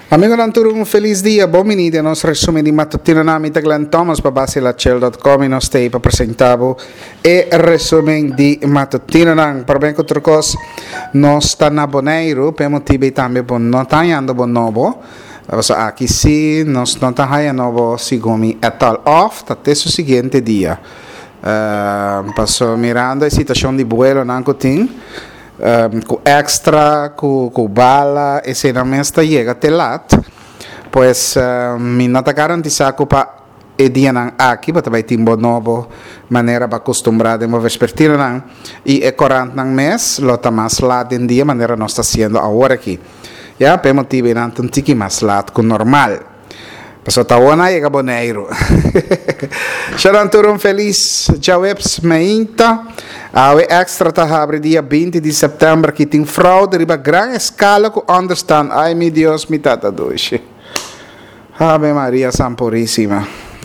Amigo Nanturo, un feliz dia, bom menino, nós resumo di mattutina namita Glenn Thomas pa base la cel.com e nós tei pa presentavo e resumo di mattutina nang per ben contro cos nós sta na Bonaire, per motivi tambe bon non tagliando bon novo. Aqui sim, nós não tá novo sigumi etal off, até o seguinte dia. Passo mirando a situação de vuelo nanco tin. Com extra, com bala, e se não está chega até lá, pois me não está garantizado para o dia não aqui, para também ter uma nova maneira para acostumbrar de mover espertino não, e é 40 mês, lota mais lá em dia, maneira nós está sendo agora aqui, já, por motivo não tem que mais lá com normal. Passou tá ona e Bonaire. Xaranturo feliz Jaweps meinta. A extra tá abre dia 20 de setembro que tem fraude riba grande escala com understand. Ai meu Deus, me tata doce. Ave Maria Sanpuríssima.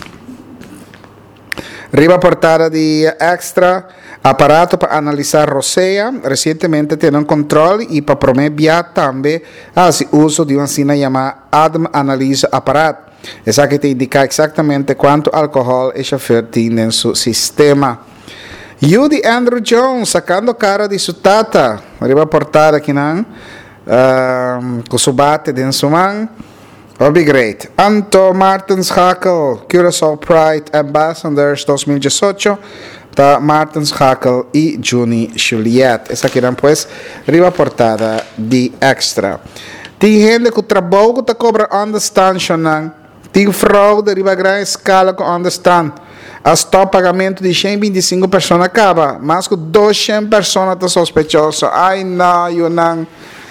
Riba portada de extra aparato para analisar roceia. Recentemente tem um controle e para prometer também o uso de uma sina chamada ADM Analyse Aparato. Essa que te indica exatamente quanto álcool o chauffeur tem em seu sistema. Judy Andrew Jones sacando cara de sua tata. Arriba portada aqui não. Com seu bate de sua mão. Will be great. Anto Martins Hakel, Curaçao Pride Ambassadors 2018. Da Martins Hakel e Juni Juliette. Essa aqui não pues. Arriba portada de extra. Tem gente que trabalha que está cobra understand não. Tem fraude de grande escala com understand. As top pagamento de 125 pessoas acaba, mas com 200 pessoas estão sospechosas. Ai não, eu não.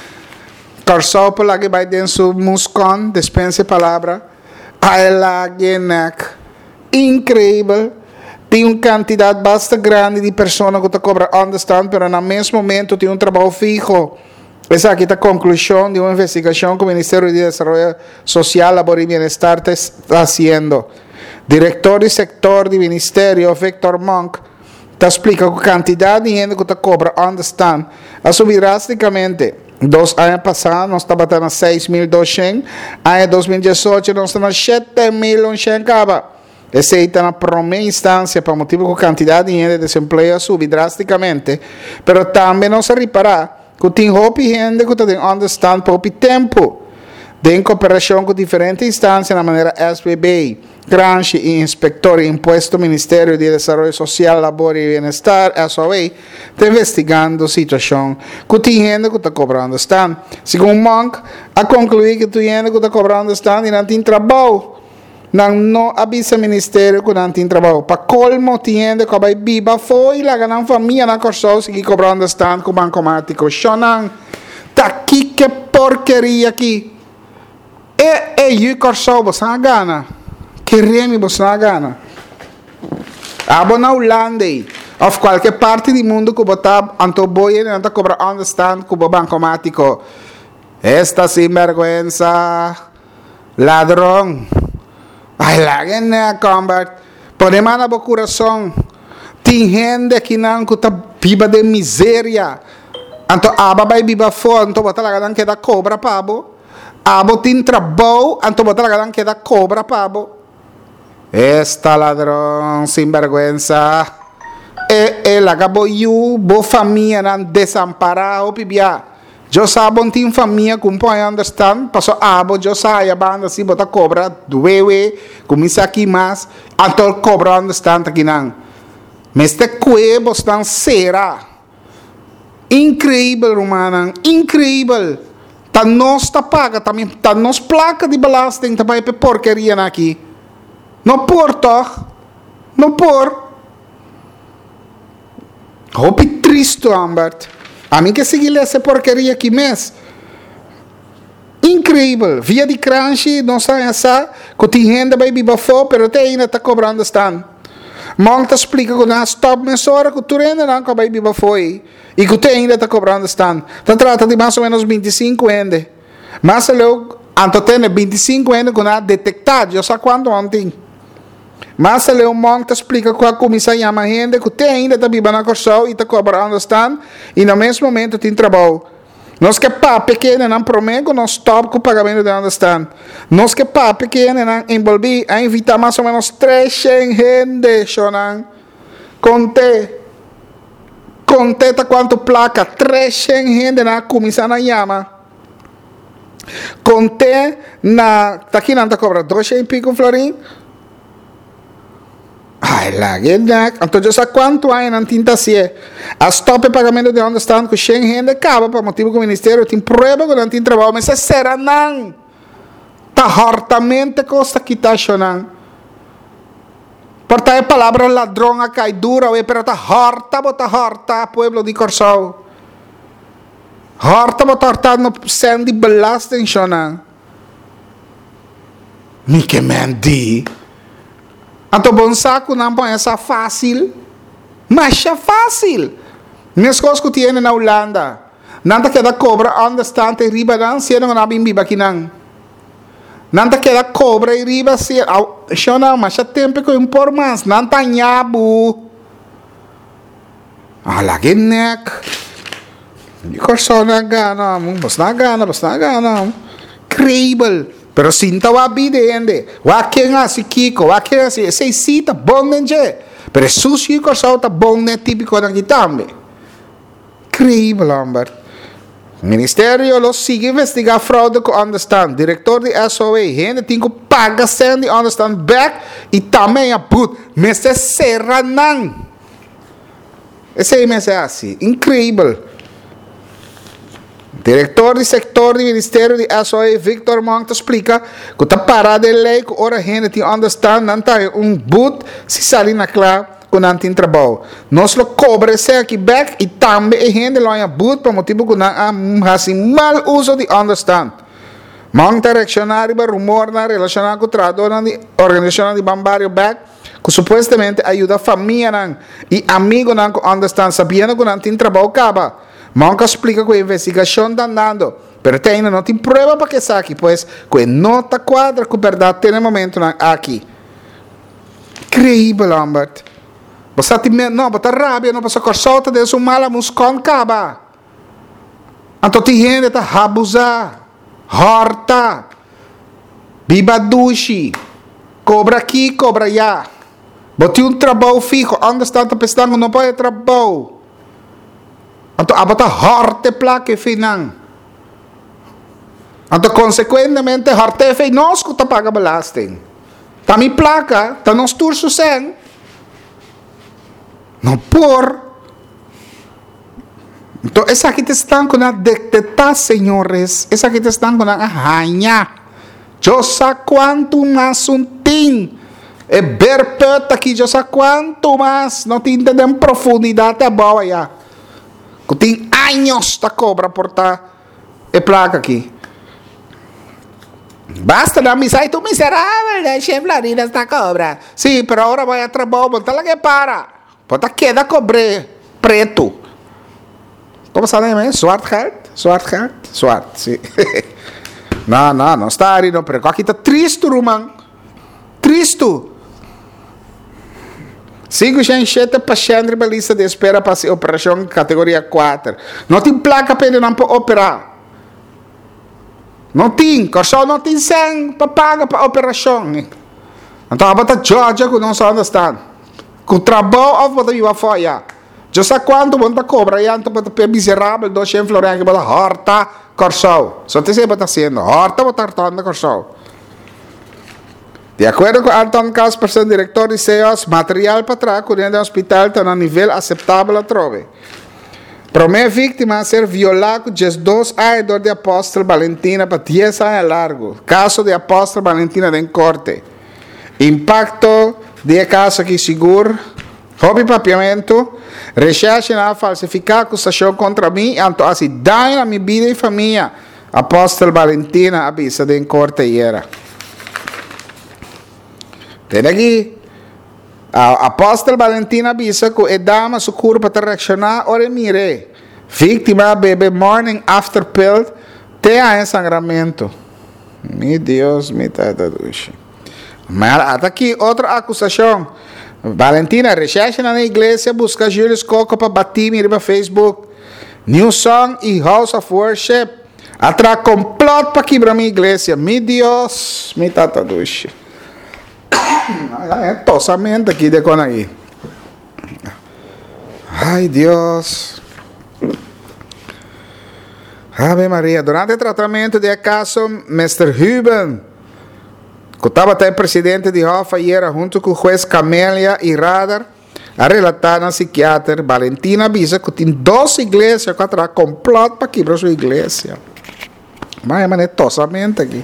Corso por lá que vai dentro do muscon, dispense palavra. Ai lá que neck. Incrível. Tem uma quantidade bastante grande de pessoas que estão cobrando understand, mas no mesmo momento tem um trabalho fixo. Essa aqui é a conclusão de uma investigação que o Ministério de Desenvolvimento Social, Labor e Bienestar está fazendo. Diretor do setor do Ministério, Victor Monk, explica que a quantidade de dinheiro que está cobra understand a subir drasticamente. 2 anos passados, nós estamos batendo 6.200, em 2018, nós estamos 7.100 caba. Essa está na primeira instância, para motivo que a quantidade de dinheiro de desemprego sube drasticamente, mas também não se reparar que tem roupa e gente que tem understand por tempo. Tem cooperação com diferentes instâncias, na maneira SBB, Grange e Inspector e Imposto Ministério de Desenvolvimento Social, Labor e Bienestar, SOA, está investigando a situação que tem gente que está cobrando understand. Segundo Monk, a concluir que tem gente que está cobrando understand e não tem trabalho. Não avisa o Ministério que não tem trabalho. Para colmo, tem gente que vai viva foi lá na família na Corso que cobrando stand com banco automático. Xonan, tá aqui que porcaria aqui. E Corso, você não gana. Que remi você não gana. Abo na Holanda, ou qualquer parte do mundo que botar antoboia não está cobrando stand com banco automático. Esta sinvergüenza, ladrão. Ai lá, né, combat. Podemos na boa coração. Tem gente que não está viva de miséria. Então, aba vai viva fora, então botar lá que da cobra pabo. Abo tem trabalho, então botar lá que da cobra pabo. Esta ladrão sinvergüenza. Ela acabou boa família não desamparado, pibia. Eu sabo tem família que põe understand, passou abo, eu saio a banda assim, bota cobra, doe, começa aqui mais, então cobra understand aqui não. Mas este cuebo está será. Incrível, romana, incrível. Tá nossa paga, também tá nossa placa de belasting, também é porcaria aqui. Não por, toch? Não por. Hope triste, Ambert. A mim que seguir essa porcaria aqui mesmo. Incrível. Via de crunch, não sai essa, que tem gente vai viver fora, mas até ainda está cobrando stand. Monta explica que na stop mensura que tu ainda não vai viver fora. E que tu ainda está cobrando stand. Então trata de mais ou menos 25 ainda. Mas logo, antes tem 25 ainda que não detectado, eu sei quando ontem. Mas ele o monte explica que a comissão chama gente que tem ainda está vivendo na Corso e está cobrando stand e no mesmo momento tem trabalho. Nós que papi que não prometo não stop com o pagamento de understand. Nós que papi que não envolvi a invitar mais ou menos 300 gente, chonan. Conte tá quanto placa, 300 gente na comissão na llama. Conte na, tá aqui não tá cobra 200 e pico florim. Ai, lá, então eu sei quanto há na tinta se é. A stop pagamento de understand que 100 gente acaba para motivo que o ministério tem prova que não tem trabalho, mas será não. Tá hartamente costa que tá chonando. Porta a palavra ladrão a cai dura, pero tá harta, pueblo de Corsao. Harta no sendi belasting chonando. Mi que mendi. Então, bom saco não põe essa fácil, mas é fácil. Minhas coisas que tem na Holanda, nada que da cobra, understand, e riba não, se não bim biba aqui não. Nada que da cobra e riba, se não, mas é tempo que impor mais, não tá nhabu. Ala que nek. E corso na gana, bos na gana. Incrível. Pero sinta wa bidende, wa kenga si kiko, wa kenga si sita bom nenje. Pero sushi ko sauta bom ne típico na kitambe. Incrível, Lambert. Ministerio lo sigue investigar fraude com understand. Diretor de SOA, gente tem que pagar sem de understand back e também a put. Mas é serranan. Esse aí é assim, incrível. Diretor do setor do Ministério de SOE, Victor Monte, explica que a parada de lei que ora gente tem understand, não está boot se sair na clara que não tem trabalho. Nós lo cobra esse aqui back e também a gente lá em boot para motivo que não há assim mal uso de understand. Monte reaccionário para rumor na relacionado com o trabalho da organização de Bambario back que supostamente ajuda a família e amigo não com understand, sabendo que não tem trabalho acaba. Manca explica que a investigação está andando, pero ainda não tem prova para que está aqui, pois que não está quadra com a verdade tem no momento aqui. Incrível, Lambert. Você tem não, você rabia, não passa corsolta de sua mala muscon caba. Então tem gente que está abusa, horta, biba dushi, cobra aqui, cobra lá. Bote trabalho fijo, onde está a pessoa não pode trabalho. Então, abata horte plaque finan. Então, consequentemente, horte fe não escuta paga belasting. Tami placa, tá nos turso sen. Não por. Então, essa aqui te estão com a detectar, senhores. Essa aqui te estão com a arranha. Eu sei quanto mais um tim. É berpeta aqui, eu sei quanto mais. Não te entendem profundidade, é boa já. Tem anos da cobra por estar e placa aqui. Basta na misa, tu miserável, chefe Larina da cobra. Sim, pero agora vai a trabalho, bota lá que para. Bota queda cobre preto. Como se chama? Swart, sim. Não está aí, não, pero aqui está triste, Roman. Triste. 507 pacientes na lista de espera para a operação categoria 4. Não tem placa para não operar. Não tem, só não tem sangue para pagar para a operação. Então, a bata Georgia que não se understand. Com o trabalho, a bata viva fora. Já sabe quanto bata cobra, e então bata miserável, 200 florins, que bata horta, corsal. Só te sei bata sendo, horta, bata hortando, corsal. De acordo com Anton Casperson, diretor de CEOs, material para trás, correndo ao hospital está a nível aceitável a trove. Primeira vítima a ser violado de 2 anos de apóstolo Valentina para 10 anos largo. Caso de apóstolo Valentina em corte. Impacto de caso que seguro. Hobby papiamento. Recherche na falsificar acusação contra mim. Então, assim, dano a minha vida e família. Apóstolo Valentina avisa de em corte e era. Tem aqui, a apóstolo Valentina avisa que a dama su curva para reaccionar, ora mire, vítima bebe morning after pill, tem ensangramento. Meu Deus, me tata duche. Mas até aqui, outra acusação. Valentina, recherche na igreja, busca Júlio Coco para bater-me no Facebook. New Song e House of Worship. Atrás complot para quebrar minha igreja. Meu Deus, me tata duche. É tossamento aqui de quando aí. Ai, Deus. Ave Maria. Durante o tratamento de caso, Mr. Ruben, que estava até presidente de Hofa e era junto com o juiz Camélia e Radar, a relatar na psiquiatra Valentina avisa que tem 12 igrejas que atrás complot para quebrar sua igreja. Mas é tossamento aqui.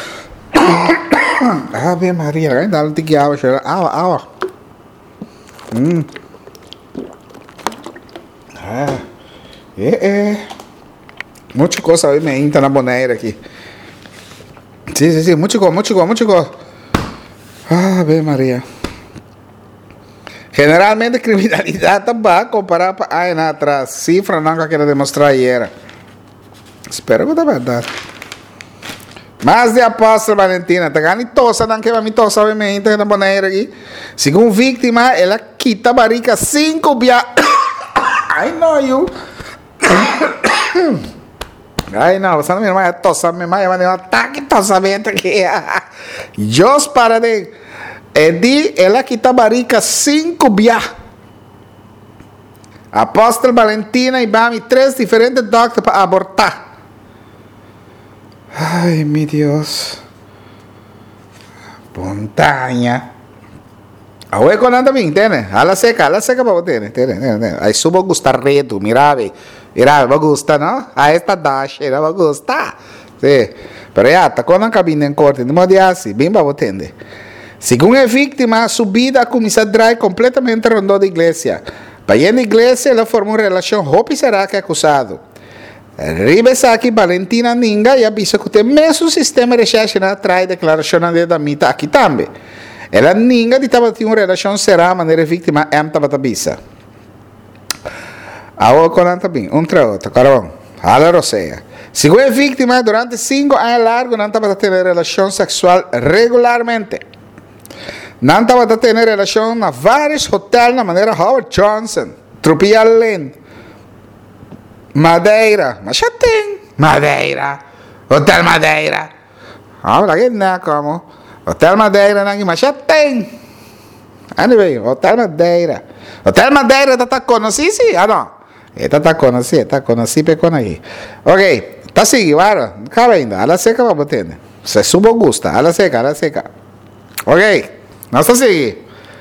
Ave Maria, ainda não tem que água. Água. Muita coisa aí me entra na boneira aqui. Sim, muito go. Ave Maria. Generalmente a criminalidade também comparada para aí atrás. Cifra não que eu quero demonstrar aí era. Espero que é verdade. Mas de apóstolo Valentina, tá ganhando tosa, não que vai me tosa, obviamente, na boneira aqui. Segundo vítima, ela quita barica 5 via. I know you. Ai não, você não me vai tosa, me vai um ataque tosamento aqui. Deus para de. Edi, ela quita barica 5 via. Apóstolo Valentina e Bami 3 diferentes doctores para abortar. Ai, meu Deus. Montanha. Ahora con anda bien, ¿tiene? A la seca para vos, ¿tiene? Ahí subo gusta reto, mira, me gusta, ¿no? A esta dash, era me gusta. Sí. Pero ya, está con la cabina en corte, no me así, bien para vos, ¿tiene? Según es víctima, su vida comienza a traer completamente rondó de iglesia. Para ir en la iglesia, ela formó una relación, Hope será que acusado. Ribesa aqui Valentina Ninga e avisa que o mesmo sistema de recherche traz declaração de damita aqui também. Ela Ninga de estava tendo uma relação será a maneira vítima estava tabisa. Agora conta bem, outro, caramba. Hala Roseia. Segundo a vítima, durante 5 anos largos não estava tendo relação sexual regularmente. Não estava tendo relação na vários hotéis na maneira Howard Johnson, Tropia Lane, Madeira, mas já tem Madeira, Hotel Madeira. Ahora que não como Hotel Madeira não, mas já tem. Anyway, Hotel Madeira. Hotel Madeira está conhecido, sim? Ah não, está conhecido com aí. Ok, está seguindo, claro, acaba ainda. A la seca vamos tendo. Se subo gusta, a la seca. Ok, nós está seguindo.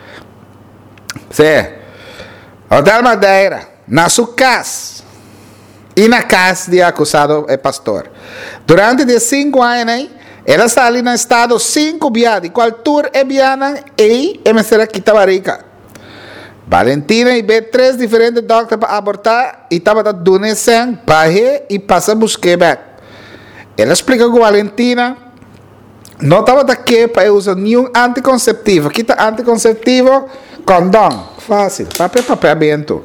Sim. Hotel Madeira, na sua casa. E na casa de acusado é pastor. Durante 5 anos, ela está ali no estado 5 dias, de qual tour é biana e emissora Quitabarrica. Valentina e vê 3 diferentes doctores para abortar e estava da donação, barre e passa a buscar. Ela explica que Valentina não estava daqui para usar nenhum anticonceptivo. Aqui está anticonceptivo, condom. Fácil, papel bento.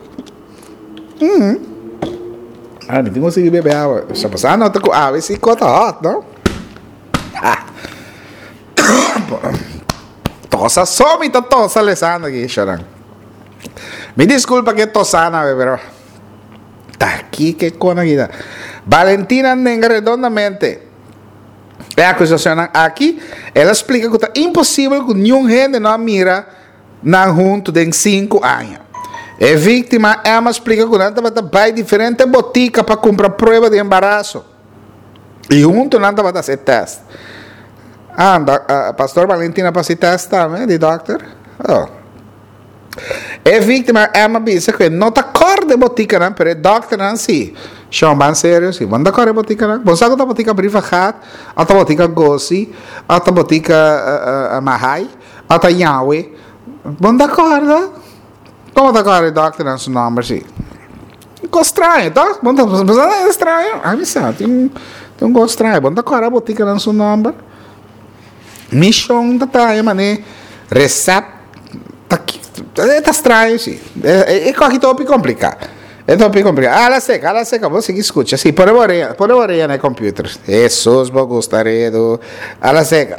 Ah, não tenho conseguido beber água. Só passar não, com água, esse cota hot, não? Tossa, some, tá tossa, Alessandra aqui, chorando. Me desculpa que tossana, pero tá aqui que cona aqui. Valentina nega redondamente. É a acusação aqui, ela explica que é impossível que nenhum gente não mira não junto de 5 anos. A vítima, ela explica que não vai diferentes boticas para comprar prova de embaraço. E junto não vai fazer teste. Pastor Valentina para se testar, né, de doctor? Oh. A vítima, ela diz que não está cor de botica, não, mas o doctor não sim. Chama bem sério, sim. Não está cor de botica, não. Você sabe que a botica brifa hat, a botica gossi, a botica mahai, a Yahweh. Não está cor, não? Como está agora o doctor não seu nome, sim? Ficou estranho, tá? Mas é estranho. Ah, me sabe, tem um gosto estranho. Bom, está agora a botica não seu nome. Missão da traia, mané. Receita. Está estranho, sim. É qualquer tópico complicado. É tópico complicado. Ah, la seca, você que escuta. Sim, por orelha, né, computer. Jesus, vou gostaria do... A la seca.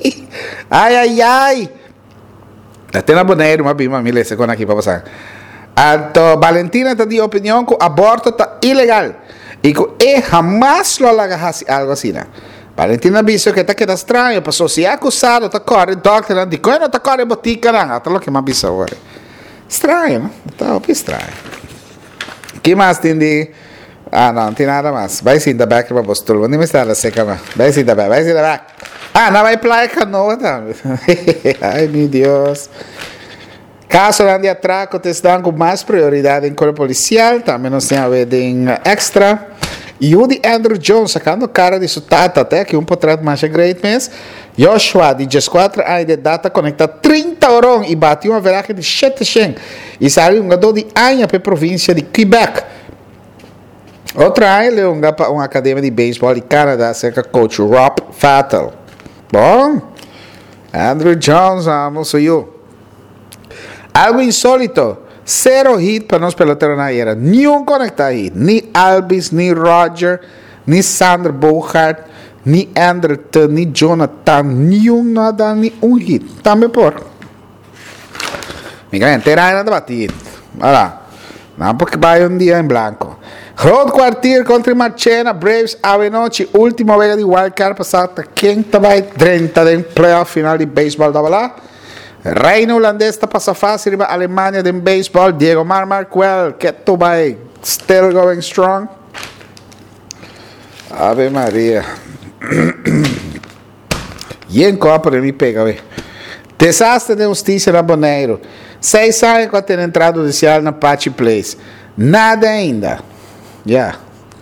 Ai. Até na boneira, uma milha, segunda aqui para passar. Então, Valentina está de opinião que o aborto está ilegal. E que jamás lo haga algo assim, né? Valentina disse que está estranho, porque se é acusado, está correndo, doctor, não diz, não está correndo botica, não. Até o que me disse agora. Estranho, não? Está estranho. O que mais tem de... não tem nada mais. Vai sim, da back para postura. Onde me está a seca, mas? Vai sim, da back. Não vai playa canoa também. Ai, meu Deus. Caso de atraco, te estão com mais prioridade em corpo policial, também nós temos a ver em extra. E o de Andrew Jones, sacando cara de sutata, até que portrait mais great mês. Joshua, de 14 anos de idade, conecta 30 horas e bateu uma veragem de 700. E saiu um jogador de Anha para a província de Quebec. Outra ano, ele é para uma academia de beisebol de Canadá, cerca do coach Rob Fatal. Bom, Andrew Jones, vamos a you. Algo insólito. 0 hit para nós peloteiros na era. Nenhum conecta hit. Ni Alvis, ni Roger, ni Sander Bogaert, ni Anderton, ni Jonathan. Nenhum nada, ni um hit. Também por. Mira, inteira nada batido. Olha lá. Não porque vai dia em branco. Road Quartier contra Marchena. Braves, Avenoche. Última vez de wildcard passada. Quem vai 30 de playoff final de beisebol da bola? Reino holandês está passa fácil riba Alemanha de baseball. Diego Marmarquel, que tu vai still going strong. Ave Maria. E em copa de me pega, ve. Desastre de justiça na Boneiro. 6 anos que tem entrado judicial na Patchy Place. Nada ainda. Já.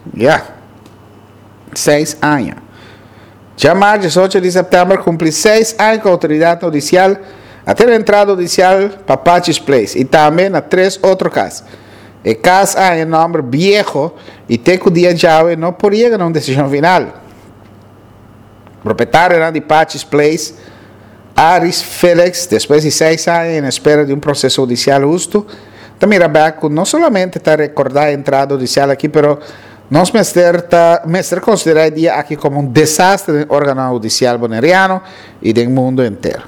6 anos. Já mais 18 de setembro cumpre 6 anos com a autoridade judicial a ter entrado judicial para Patchy Place e também a 3 outros casos. O caso é nome viejo e tem que o dia chave não podia ganhar uma decisão final. O proprietário era de Patchy Place, Aris Felix, depois de 6 anos em espera de um processo judicial justo, também Rabeco não somente está a recordar a entrada judicial aqui, mas nós mestre considera o dia aqui como um desastre do órgão judicial boneriano e do mundo inteiro.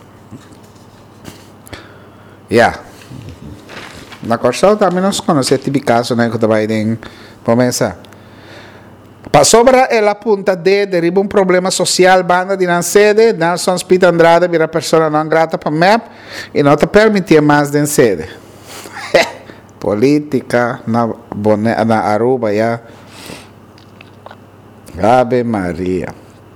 Na Corsão também nós conhecemos tipo de caso, né, que vai começar. Passou para a punta D, deriva um problema social, banda de não sede, Nelson Spit Andrade vira pessoa não grata para MEP e não te permitia mais de sede. Política na Aruba, já. Ave Maria.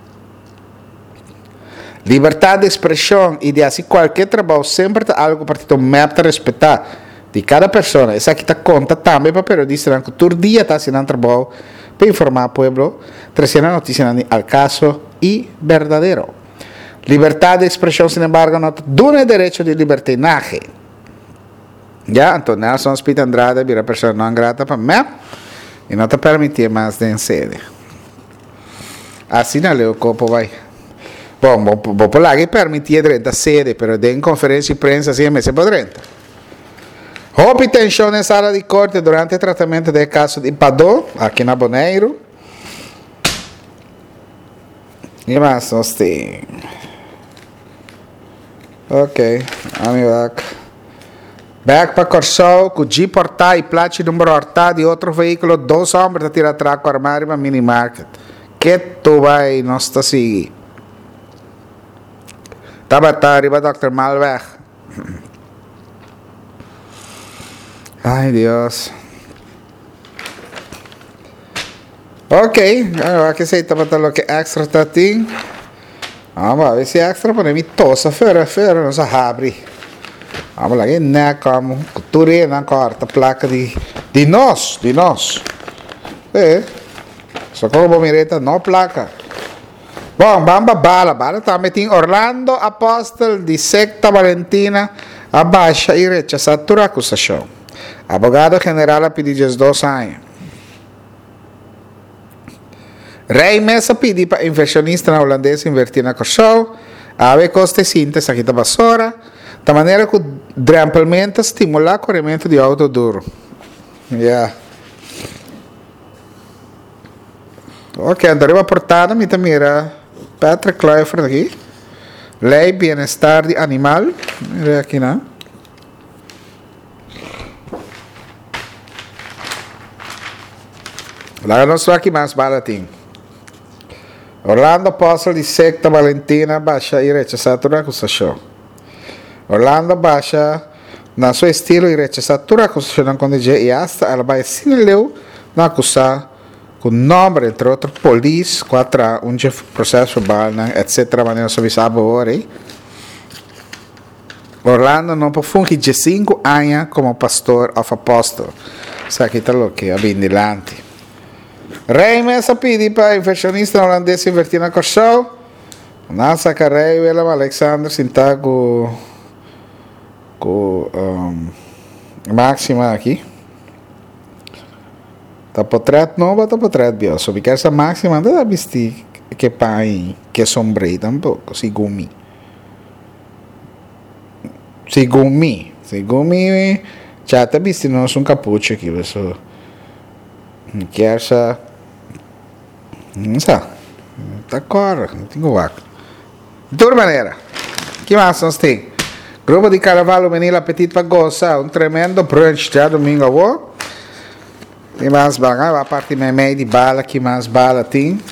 Liberdade de expressão e de assim qualquer trabalho sempre está algo para o MEP te respeitar de cada pessoa. Essa aqui está conta também para periodistas que todo dia está assinando trabalho para informar o povo, trazendo notícias al caso e verdadeiro. Liberdade de expressão, sin embargo, não tem direito de libertinaje. Já, então Nelson Spit Andrade vira pessoa não grata para MEP e não te permite mais de sede. Assim não o corpo vai. Bom, vou por lá que permitia 30 sede, mas em conferência de prensa assim me se podrenta. Houve tensão na sala de corte durante o tratamento do caso de Padô, aqui na Boneiro. E mais nós temos. Ok, I'm back para Corsol, com Jeep Hortá e placa número Hortá de outro veículo, 2 homens a tirar traco armário para mini market. Que tu vai, nós está seguindo. Tá arriba, Dr. Malvech. Ai, Deus. Ok, aqui sei que lo que extra está aqui. Vamos a ver se extra para mim tosa, fera, não se abre. Vamos lá, que não como cultura na quarta placa de nós. Só como mireta, não placa. Bom, vamos bala também tem Orlando Apóstol de secta Valentina abaixa e rechaça toda acusação. Abogado general a pedir 2 anos. Rei Mesa pediu para inversionista na holandesa invertir na Corsol, a ver custo simples aqui da vassoura, de maneira que amplamente estimular o corrimento de auto duro. Ok, andremo a portada, mi mira Patrick Kluivert aqui. Lei Bienestar de Animal. Mira aqui, não? Lá nós estou aqui mais baratinho. Orlando Apóstolo de Secta Valentina baixa e rechazar toda a acusação. Orlando baixa na seu estilo e rechazar toda a acusação com DJ e hasta ela vai sin leu na acusar com nome entre outros polícia contra um processo verbal etc maneira sobre sabor. Orlando não pode de 5 anos como pastor of apóstolo. Isso aqui está louco, é bem delante. Rei Mesa pedi para inversionista holandês invertir na Corsol. Nasa que Rei Willem Alexander sinta com máxima aqui. Tá portrait novo, tá portrait bioso. Porque essa máxima não dá vestir que pai que sombrei tampouco, segundo me, já tá vestindo um capucho aqui, pessoal. Que essa não sei, tá cora, não tem guaco. De toda maneira, que mais nós tem? Grupo de Carnaval Menino Apetite para gozar, um tremendo brunch já domingo avô. Tem mais bala, a parte meio de bala, que mais bala tem?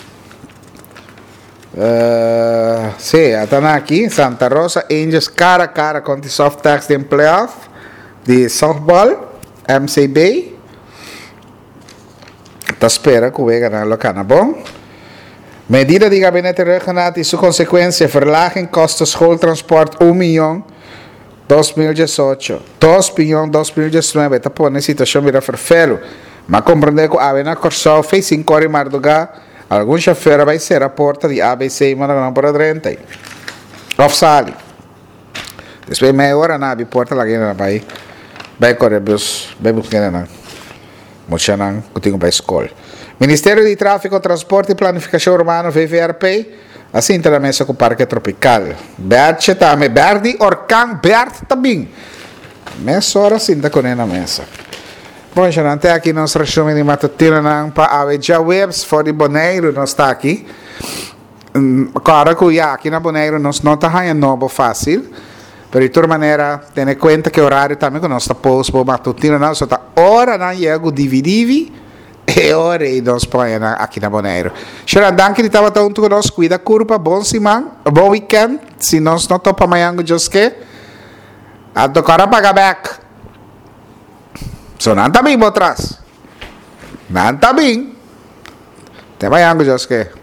Sim, está aqui, Santa Rosa Angels cara a cara com o soft tax de playoff de softball, MCB. Está espera que o ganhar lo cana bom. Medida de gabinete regional e sua consequência verlagem custos schooltransport 1 milhão 2018, 2 milhão 2019. Está por uma situação vira ferfelo, mas compreender que a Avena Corsol fez 5 horas mais do que algum chofer vai ser a porta de ABC mas não para 30. Off-sali. Depois meia hora na porta lá que vai correr bus, vai buscar na mochanan que tenho para escola. Ministério de Tráfego, Transporte e Planificação Urbana, VVRP, assim está na mesa com o Parque Tropical. Bert também, Berdi, Orcan, Bert também. Mesa hora sim está com ele na mesa. Bom, já até aqui nós resumo de matutina para a já webs fora de Bonaire, nós está aqui. Claro que já aqui na Bonaire nós não está ganhando novo fácil. Pero de toda maneira, tenha conta que o horário também que nós está posto para matutina, nós está hora na chego dividir e hora e nós põe aqui na Bonaire. Será danke de estava tanto que nós cuida curva, bom semana, bom weekend, se nós não topa amanhã just que a tocar a pagar back. So não está bem por trás. Não está bem. Até amanhã just que